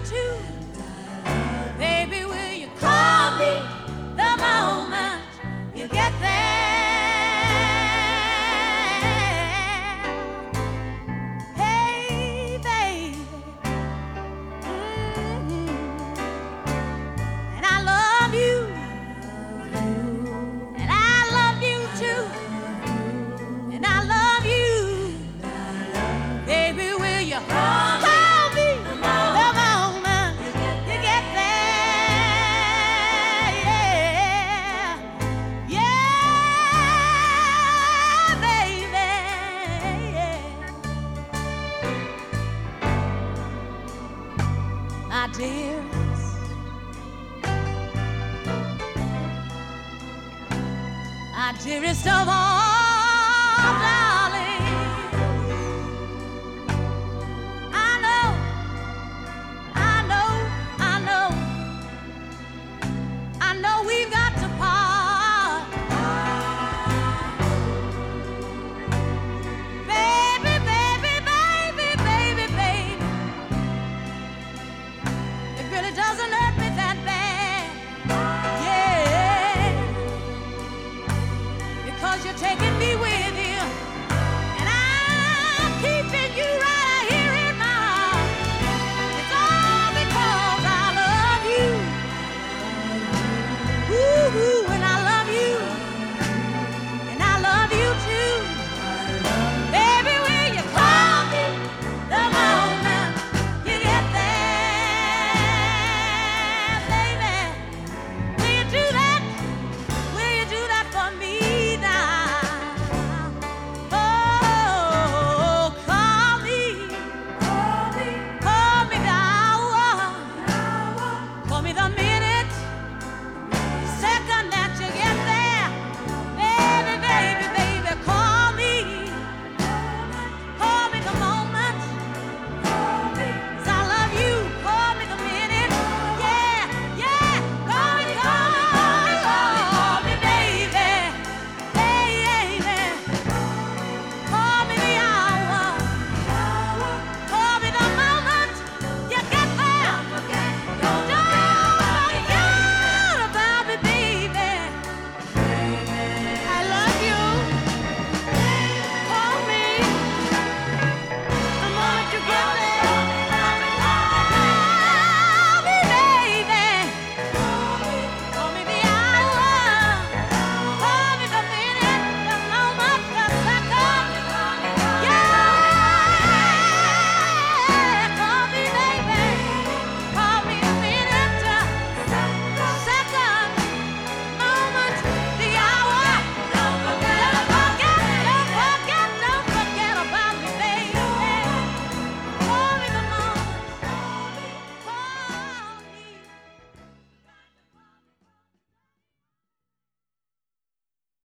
too. Baby, will you call me the moment you get there? Hey, baby. And I love you. And I love you too. And I love you. Baby, will you call me the moment you get there? Yeah, yeah, baby. My dearest, my dearest of all.